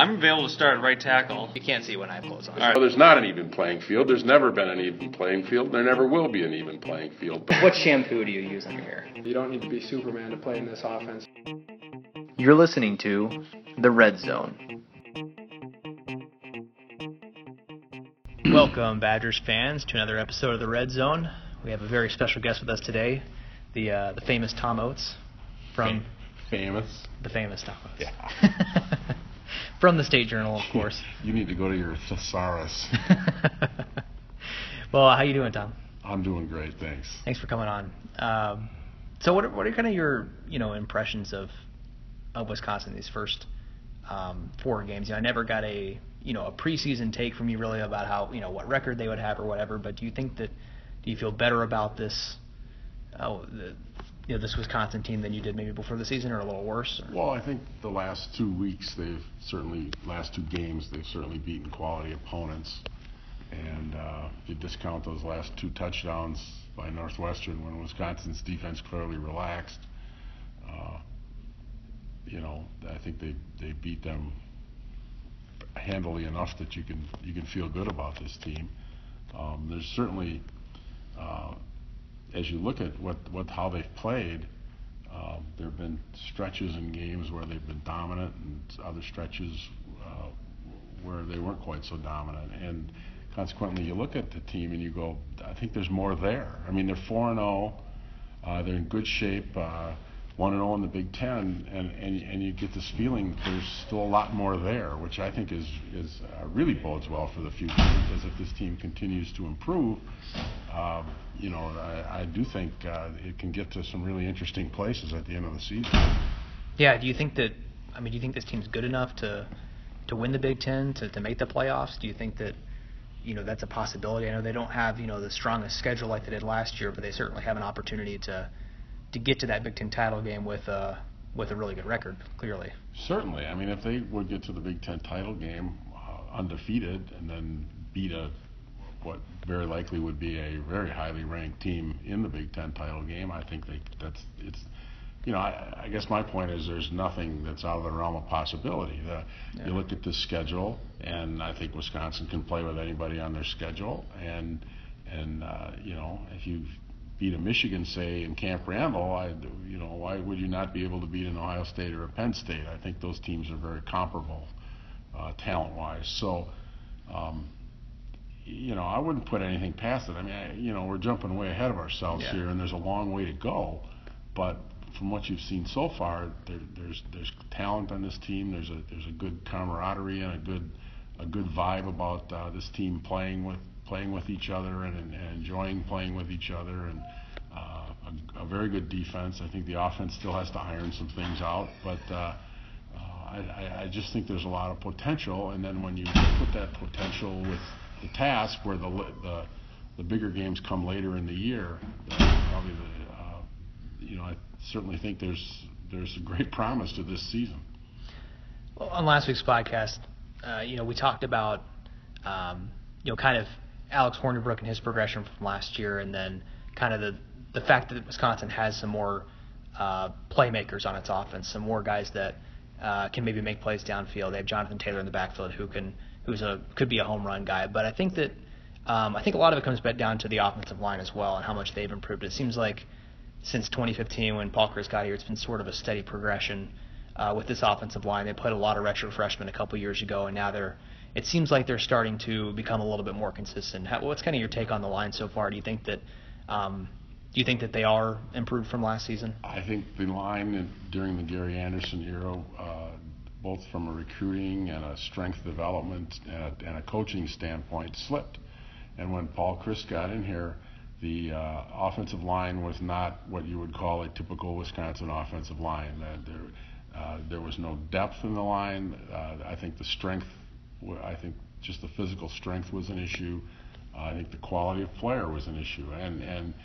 I'm available to start at right tackle. You can't see when I have clothes on. All right. Well, there's not an even playing field. There's never been an even playing field. There never will be an even playing field. What shampoo do you use on your hair? You don't need to be Superman to play in this offense. You're listening to The Red Zone. Welcome, Badgers fans, to another episode of The Red Zone. We have a very special guest with us today, the famous Tom Oates from... The famous Tom Oates. Yeah. From the State Journal, of course. You need to go to your thesaurus. Well, how you doing, Tom? I'm doing great, thanks. Thanks for coming on. So what are kind of your impressions of Wisconsin these first 4 games? I never got a preseason take from you really about how what record they would have or whatever. But do you feel better about this this Wisconsin team than you did maybe before the season, or a little worse? Or? Well, I think the last 2 games they've certainly beaten quality opponents. And if you discount those last 2 touchdowns by Northwestern when Wisconsin's defense clearly relaxed, I think they beat them handily enough that you can feel good about this team. There's certainly, as you look at how they've played, there have been stretches in games where they've been dominant, and other stretches where they weren't quite so dominant. And consequently, you look at the team and you go, I think there's more there. I mean, they're 4-0. They're in good shape. 1-0 in the Big Ten, and you get this feeling there's still a lot more there, which I think is really bodes well for the future, because if this team continues to improve, I do think it can get to some really interesting places at the end of the season. Yeah. Do you think this team's good enough to win the Big Ten, to make the playoffs? Do you think that that's a possibility? I know they don't have the strongest schedule like they did last year, but they certainly have an opportunity to get to that Big Ten title game with a really good record, clearly. Certainly. I mean, if they would get to the Big Ten title game undefeated and then beat what very likely would be a very highly ranked team in the Big Ten title game, I think I guess my point is there's nothing that's out of the realm of possibility. You look at this schedule, and I think Wisconsin can play with anybody on their schedule, and if you beat a Michigan, say, in Camp Randall, why would you not be able to beat an Ohio State or a Penn State? I think those teams are very comparable talent-wise. So, I wouldn't put anything past it. I mean, we're jumping way ahead of ourselves here, and there's a long way to go. But from what you've seen so far, there's talent on this team. There's a good camaraderie and a good vibe about this team playing with each other and enjoying playing with each other, and a very good defense. I think the offense still has to iron some things out, but I just think there's a lot of potential. And then when you put that potential with the task, where the bigger games come later in the year, probably I certainly think there's a great promise to this season. Well, on last week's podcast, we talked about kind of Alex Hornibrook and his progression from last year, and then kind of the fact that Wisconsin has some more playmakers on its offense, some more guys that can maybe make plays downfield. They have Jonathan Taylor in the backfield who could be a home run guy. But I think that a lot of it comes back down to the offensive line as well and how much they've improved. It seems like since 2015 when Paul Chryst got here, it's been sort of a steady progression with this offensive line. They played a lot of redshirt freshmen a couple years ago, and now it seems like they're starting to become a little bit more consistent. What's kind of your take on the line so far? Do you think that they are improved from last season? I think the line during the Gary Anderson era, both from a recruiting and a strength development and a coaching standpoint, slipped. And when Paul Chryst got in here, the offensive line was not what you would call a typical Wisconsin offensive line. There was no depth in the line. I think just the physical strength was an issue. I think the quality of player was an issue. And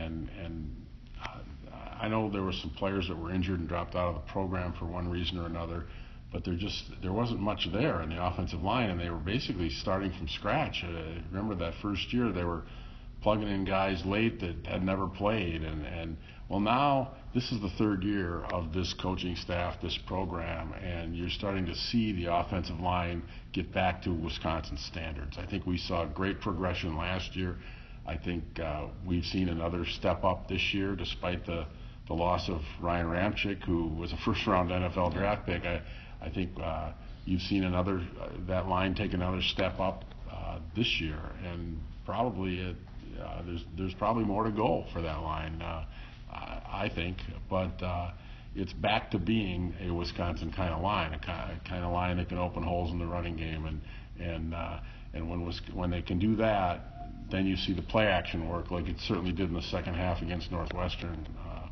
I know there were some players that were injured and dropped out of the program for one reason or another, but there wasn't much there in the offensive line, and they were basically starting from scratch. Remember that first year they were plugging in guys late that had never played, and well, now this is the third year of this coaching staff, this program, and you're starting to see the offensive line get back to Wisconsin standards. I think we saw great progression last year. I think we've seen another step up this year, despite the loss of Ryan Ramczyk, who was a first-round NFL draft pick. I think you've seen that line take another step up this year, and probably there's probably more to go for that line. I think, but it's back to being a Wisconsin kind of line, a kind of line that can open holes in the running game, and when they can do that, then you see the play action work like it certainly did in the second half against Northwestern.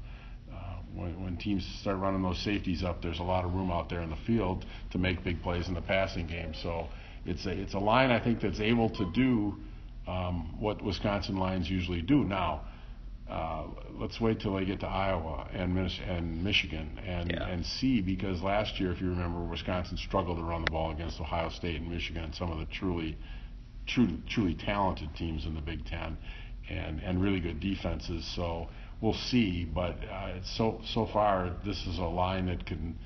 When teams start running those safeties up, there's a lot of room out there in the field to make big plays in the passing game. So it's a line I think that's able to do what Wisconsin lines usually do. Now, let's wait till they get to Iowa and Michigan and see, because last year, if you remember, Wisconsin struggled to run the ball against Ohio State and Michigan and some of the truly talented teams in the Big Ten and really good defenses. So we'll see, but so far this is a line that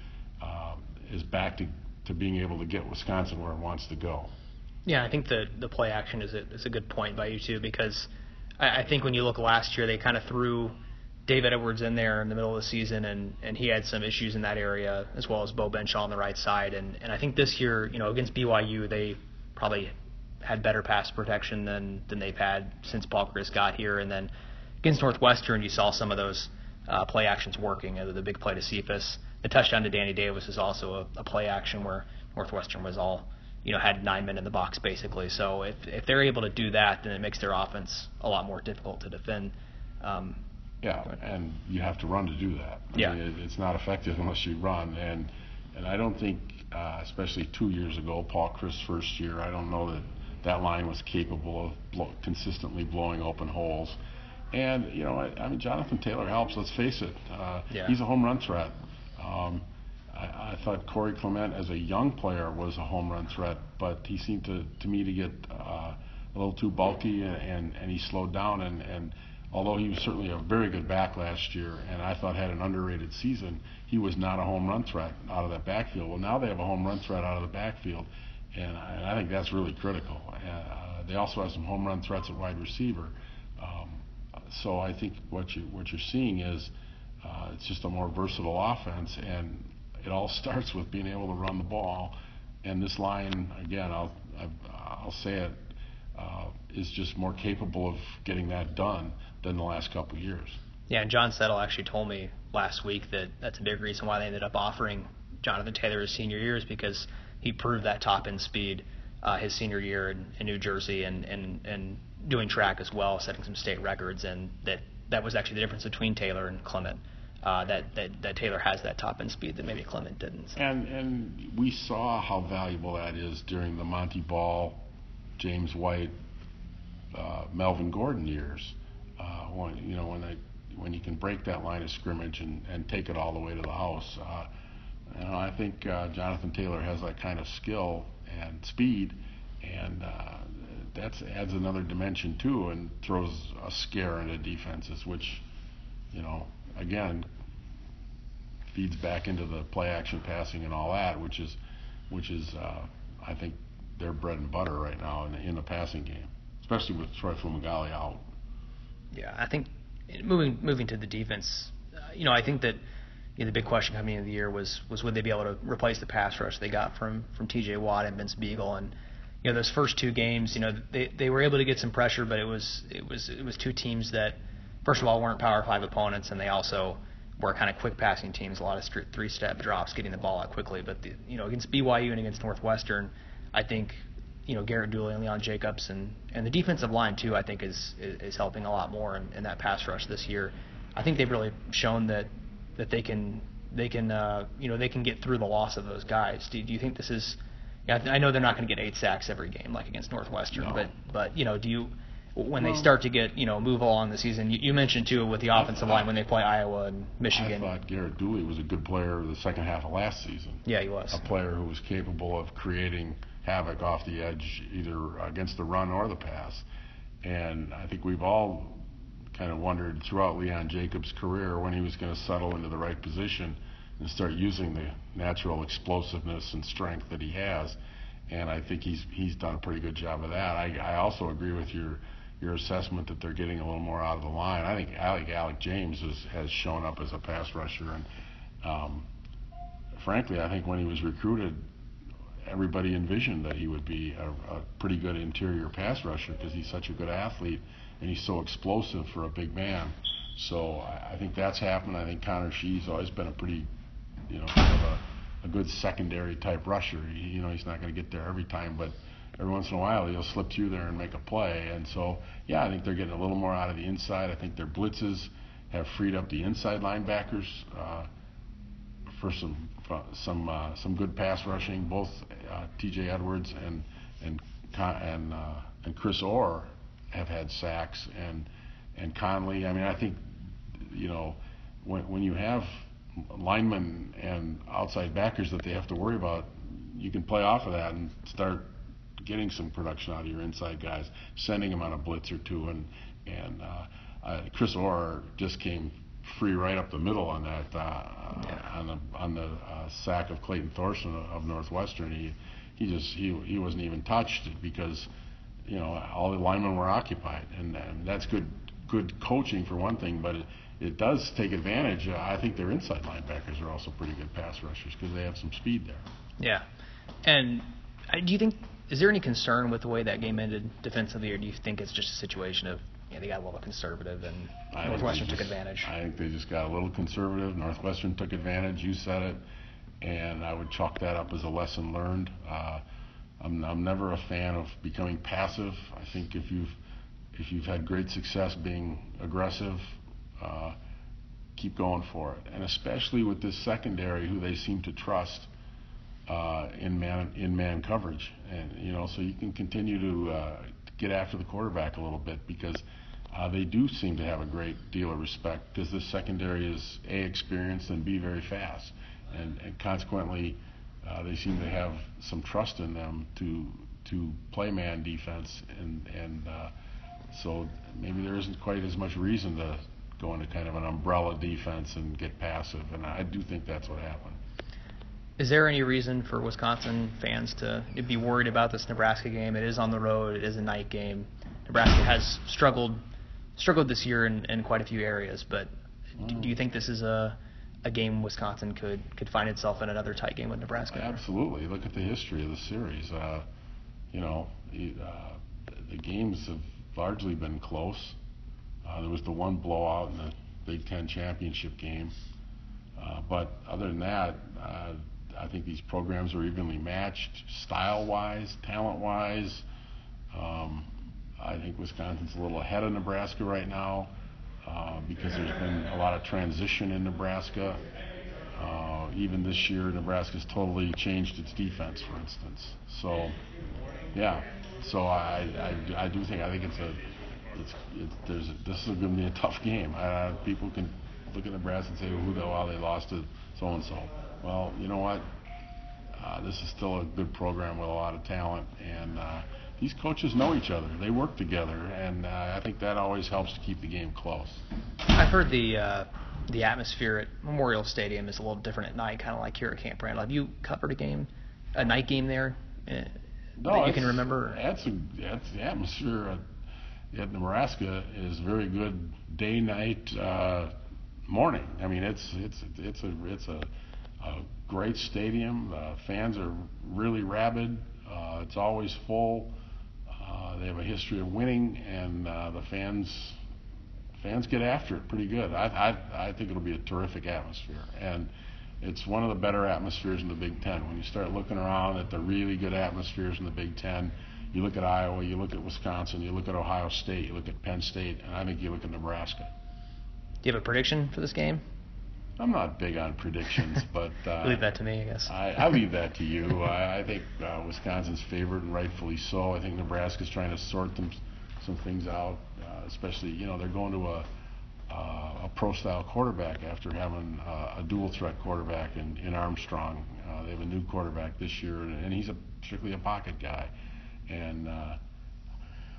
is back to being able to get Wisconsin where it wants to go. Yeah, I think the play action is a good point by you too, because I think when you look last year, they kind of threw David Edwards in there in the middle of the season, and he had some issues in that area, as well as Bo Benshaw on the right side. And I think this year, against BYU, they probably had better pass protection than they've had since Paul Chryst got here. And then against Northwestern, you saw some of those play actions working. The big play to Cephas, the touchdown to Danny Davis is also a play action where Northwestern was all, had 9 men in the box basically. So if they're able to do that, then it makes their offense a lot more difficult to defend. And you have to run to do that. I mean, it's not effective unless you run. And I don't think, especially 2 years ago, Paul Chryst's first year, I don't know that line was capable of consistently blowing open holes. And, I mean, Jonathan Taylor helps, let's face it. He's a home run threat. I thought Corey Clement, as a young player, was a home run threat, but he seemed to me to get a little too bulky, and he slowed down. And although he was certainly a very good back last year, and I thought had an underrated season, he was not a home run threat out of that backfield. Well, now they have a home run threat out of the backfield, and I think that's really critical. They also have some home run threats at wide receiver. So I think what you're seeing is it's just a more versatile offense, and it all starts with being able to run the ball. And this line, again, I'll say it, is just more capable of getting that done than the last couple of years. Yeah, and John Settle actually told me last week that that's a big reason why they ended up offering Jonathan Taylor his senior year, is because he proved that top end speed his senior year in New Jersey and doing track as well, setting some state records, and that was actually the difference between Taylor and Clement. That Taylor has that top end speed that maybe Clement didn't. So. And we saw how valuable that is during the Monty Ball, James White, Melvin Gordon years. When you can break that line of scrimmage and take it all the way to the house. I think Jonathan Taylor has that kind of skill and speed, and that adds another dimension too, and throws a scare into defenses, which, again, feeds back into the play action passing and all that, which is I think their bread and butter right now in the passing game, especially with Troy Fumagalli out. Yeah, I think moving to the defense, I think that the big question coming into the year was would they be able to replace the pass rush they got from T.J. Watt and Vince Beagle, and those first two games, they were able to get some pressure, but it was two teams that, first of all, weren't Power 5 opponents, and they also were kind of quick passing teams, a lot of three-step drops, getting the ball out quickly. But against BYU and against Northwestern, I think Garrett Dooley and Leon Jacobs and the defensive line too, I think is helping a lot more in that pass rush this year. I think they've really shown that they can get through the loss of those guys. Do you think this is? I know they're not going to get 8 sacks every game like against Northwestern, no. but do you? When they start to get, move along the season, you mentioned too with the offensive line when they play Iowa and Michigan. I thought Garrett Dooley was a good player the second half of last season. Yeah, he was. A player who was capable of creating havoc off the edge, either against the run or the pass. And I think we've all kind of wondered throughout Leon Jacobs' career when he was going to settle into the right position and start using the natural explosiveness and strength that he has. And I think he's done a pretty good job of that. I also agree with your assessment that they're getting a little more out of the line. I think Alec James has shown up as a pass rusher, and frankly, I think when he was recruited, everybody envisioned that he would be a pretty good interior pass rusher because he's such a good athlete and he's so explosive for a big man. So I think that's happened. I think Connor Shee's always been a pretty, kind of a good secondary type rusher. He's not going to get there every time, but every once in a while he'll slip through there and make a play. And so, I think they're getting a little more out of the inside. I think their blitzes have freed up the inside linebackers for some good pass rushing. Both T.J. Edwards and Chris Orr have had sacks, and Conley. I mean, I think when you have linemen and outside backers that they have to worry about, you can play off of that and start getting some production out of your inside guys, sending them on a blitz or two, and Chris Orr just came free right up the middle on that on the sack of Clayton Thorson of Northwestern. He wasn't even touched because all the linemen were occupied, and that's good coaching for one thing, but it does take advantage. I think their inside linebackers are also pretty good pass rushers because they have some speed there. Yeah, and do you think, is there any concern with the way that game ended defensively, or do you think it's just a situation of they got a little conservative and Northwestern took advantage? I think they just got a little conservative. Northwestern took advantage. You said it, and I would chalk that up as a lesson learned. I'm never a fan of becoming passive. I think if you've had great success being aggressive, keep going for it. And especially with this secondary, who they seem to trust in man coverage, and so you can continue to get after the quarterback a little bit because they do seem to have a great deal of respect because this secondary is A, experienced, and B, very fast, and consequently they seem to have some trust in them to play man defense, and so maybe there isn't quite as much reason to go into kind of an umbrella defense and get passive, and I do think that's what happened. Is there any reason for Wisconsin fans to be worried about this Nebraska game? It is on the road. It is a night game. Nebraska has struggled this year in quite a few areas, but do you think this is a game Wisconsin could find itself in another tight game with Nebraska? Absolutely. Look at the history of the series. The games have largely been close. There was the one blowout in the Big Ten championship game. But other than that, I think these programs are evenly matched style-wise, talent-wise. I think Wisconsin's a little ahead of Nebraska right now because there's been a lot of transition in Nebraska. Even this year, Nebraska's totally changed its defense, for instance. So, yeah. So I do think this is going to be a tough game. People can look at Nebraska and say, who the hell, they lost to so-and-so. Well, you know what? This is still a good program with a lot of talent, and these coaches know each other. They work together, and I think that always helps to keep the game close. I've heard the atmosphere at Memorial Stadium is a little different at night, kind of like here at Camp Randall. Have you covered a night game there that you can remember? That's the atmosphere at Nebraska is very good day, night, morning. I mean, it's a great stadium. Fans are really rabid. It's always full. They have a history of winning, and the fans get after it pretty good. I think it'll be a terrific atmosphere, and it's one of the better atmospheres in the Big Ten. When you start looking around at the really good atmospheres in the Big Ten, you look at Iowa, you look at Wisconsin, you look at Ohio State, you look at Penn State, and I think you look at Nebraska. Do you have a prediction for this game? I'm not big on predictions, but leave that to me, I guess. I leave that to you. I think Wisconsin's favored, and rightfully so. I think Nebraska's trying to sort some things out, especially they're going to a pro-style quarterback after having a dual-threat quarterback in Armstrong. They have a new quarterback this year, and he's strictly a pocket guy. And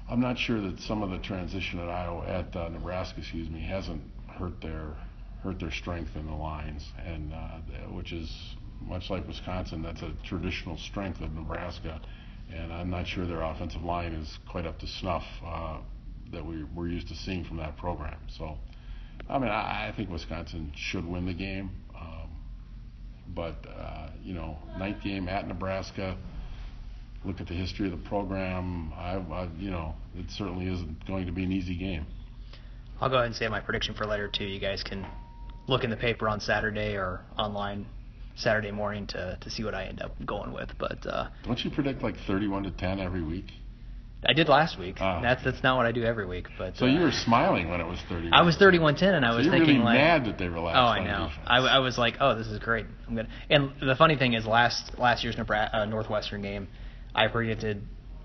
I'm not sure that some of the transition at Nebraska, hasn't hurt their strength in the lines, and which is much like Wisconsin. That's a traditional strength of Nebraska, and I'm not sure their offensive line is quite up to snuff that we're used to seeing from that program. So, I mean, I think Wisconsin should win the game, but ninth game at Nebraska. Look at the history of the program. It certainly isn't going to be an easy game. I'll go ahead and say my prediction for letter 2. You guys can look in the paper on Saturday or online Saturday morning to see what I end up going with. But don't you predict like 31-10 every week? I did last week. That's not what I do every week. But so you were smiling when it was 31. I was 31-10, and I was thinking really like, mad that they relaxed. Oh, I know. I was like, oh, this is great. I'm good. And the funny thing is, last year's Northwestern game, I predicted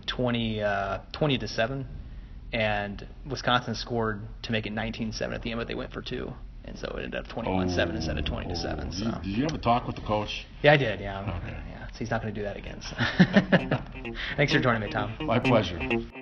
20-7, and Wisconsin scored to make it 19-7 at the end, but they went for 2, and so it ended up 21-7 instead of 20-7. So. Did you have a talk with the coach? Yeah, I did. Yeah. Okay. Yeah. So he's not going to do that again. So. Thanks for joining me, Tom. My pleasure.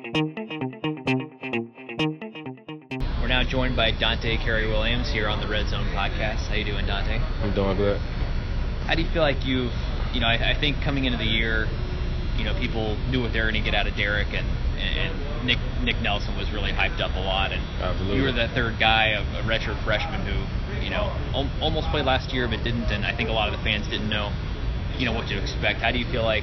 We're now joined by Dante Carey-Williams here on the Red Zone podcast. How you doing, Dante? I'm doing good. How do you feel like I think coming into the year, people knew what they were going to get out of Derek, and Nick Nelson was really hyped up a lot, and Absolutely. You were the third guy, a redshirt freshman who, almost played last year but didn't, and I think a lot of the fans didn't know, what to expect. How do you feel like,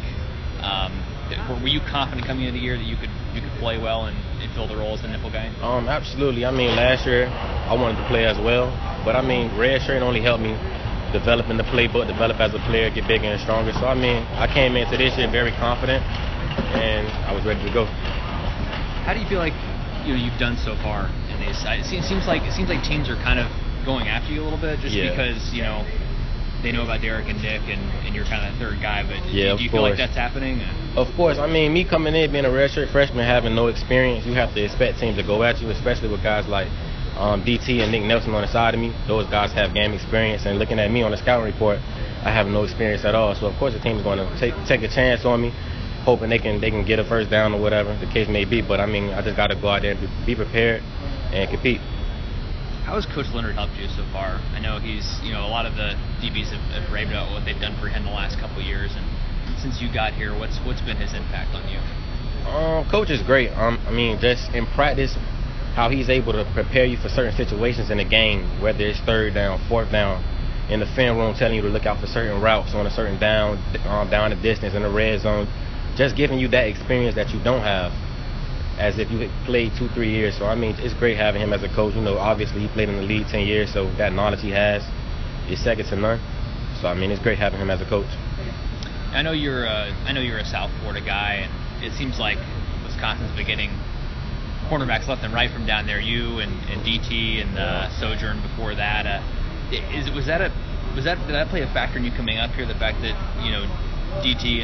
were you confident coming into the year that you could play well and fill the role as the nickel guy? Absolutely. I mean, last year I wanted to play as well, but I mean, redshirt only helped me develop in the playbook, develop as a player, get bigger and stronger. So I mean, I came into this year very confident, and I was ready to go. How do you feel like you've done so far in these? It seems like teams are kind of going after you a little bit, just because they know about Derek and Nick, and you're kind of the third guy. But do you feel like that's happening? Of course. I mean, me coming in being a redshirt freshman, having no experience, you have to expect teams to go at you, especially with guys like DT and Nick Nelson on the side of me. Those guys have game experience, and looking at me on the scouting report, I have no experience at all. So of course the team is going to take a chance on me, hoping they can get a first down or whatever the case may be. But I mean, I just got to go out there and be prepared and compete. How has Coach Leonard helped you so far? I know he's, a lot of the DBs have raved about what they've done for him the last couple of years, and since you got here, what's been his impact on you? Coach is great. I mean, just in practice, how he's able to prepare you for certain situations in the game, whether it's third down, fourth down, in the film room telling you to look out for certain routes on a certain down the distance in the red zone, just giving you that experience that you don't have as if you had played 2-3 years. So I mean, it's great having him as a coach. Obviously he played in the league 10 years, so that knowledge he has is second to none. So I mean, it's great having him as a coach. I know you're a South Florida guy, and it seems like Wisconsin's been getting cornerbacks left and right from down there. You and DT and Sojourn before that. Did that play a factor in you coming up here? The fact that DT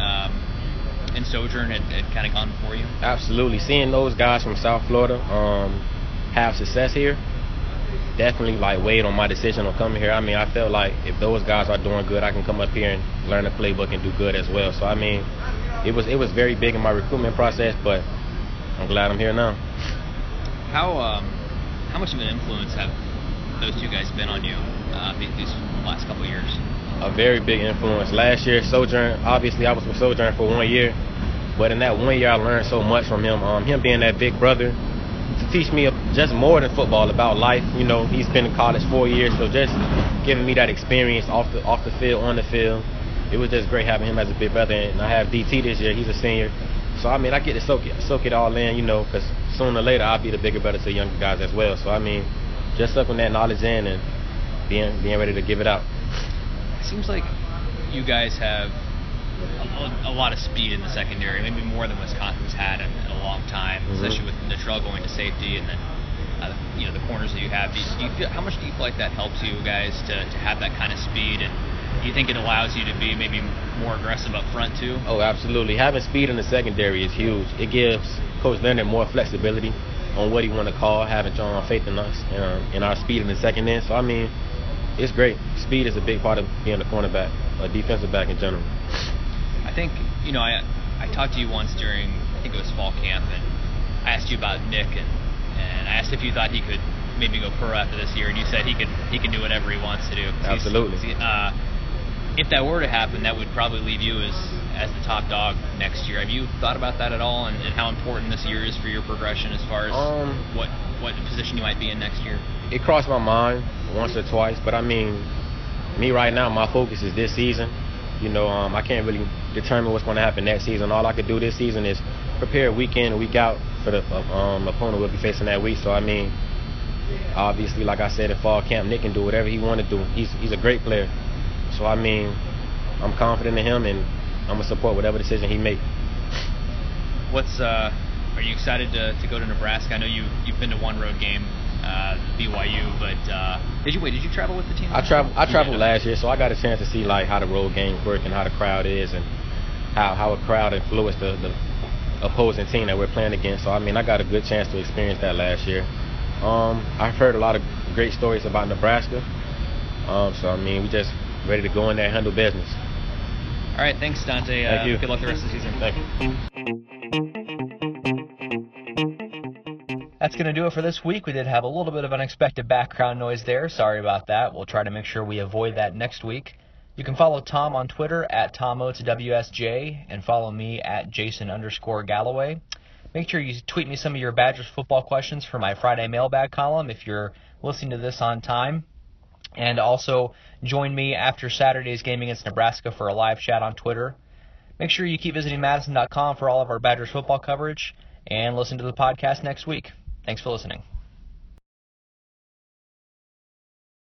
and Sojourn had kind of gone before you? Absolutely. Seeing those guys from South Florida have success here definitely weighed on my decision on coming here. I mean, I felt like if those guys are doing good, I can come up here and learn the playbook and do good as well. So I mean, it was very big in my recruitment process, but I'm glad I'm here now. How much of an influence have those two guys been on you these last couple of years? A very big influence. Last year, Sojourn, obviously I was with Sojourn for 1 year, but in that 1 year I learned so much from him. Him being that big brother to teach me just more than football, about life. He's been in college 4 years, so just giving me that experience off the field, on the field. It was just great having him as a big brother, and I have DT this year. He's a senior. So, I mean, I get to soak it all in, because sooner or later I'll be the bigger brother to younger guys as well. So, I mean, just sucking that knowledge in and being ready to give it out. It seems like you guys have a lot of speed in the secondary, maybe more than Wisconsin's had in a long time, especially with Natrell going to safety, and then the corners that you have. How much do you feel like that helps you guys to have that kind of speed, and do you think it allows you to be maybe more aggressive up front too? Oh, absolutely. Having speed in the secondary is huge. It gives Coach Leonard more flexibility on what he want to call, having John faith in us and our speed in the second end. So I mean, it's great. Speed is a big part of being a cornerback, a defensive back in general. I think I talked to you once during, I think it was fall camp, and I asked you about Nick, and I asked if you thought he could maybe go pro after this year, and you said he can do whatever he wants to do. Absolutely. If that were to happen, that would probably leave you as the top dog next year. Have you thought about that at all, and how important this year is for your progression as far as what position you might be in next year? It crossed my mind once or twice, but I mean, me right now, my focus is this season. You know, I can't really determine what's going to happen next season. All I could do this season is prepare week in and week out for the opponent we'll be facing that week. So, I mean, obviously, like I said, in fall camp, Nick can do whatever he want to do. He's a great player. So, I mean, I'm confident in him, and I'm going to support whatever decision he makes. Are you excited to go to Nebraska? I know you've been to one road game, BYU, but did you travel with the team? I traveled last year, so I got a chance to see like how the road games work and how the crowd is and how a crowd influenced the opposing team that we're playing against. So I mean, I got a good chance to experience that last year. I've heard a lot of great stories about Nebraska. So I mean, we just ready to go in there and handle business. All right, thanks, Dante. Thank you. Good luck the rest of the season. Thank you. That's going to do it for this week. We did have a little bit of unexpected background noise there. Sorry about that. We'll try to make sure we avoid that next week. You can follow Tom on Twitter at TomOatesWSJ and follow me at Jason_Galloway. Make sure you tweet me some of your Badgers football questions for my Friday mailbag column if you're listening to this on time. And also join me after Saturday's game against Nebraska for a live chat on Twitter. Make sure you keep visiting Madison.com for all of our Badgers football coverage and listen to the podcast next week. Thanks for listening.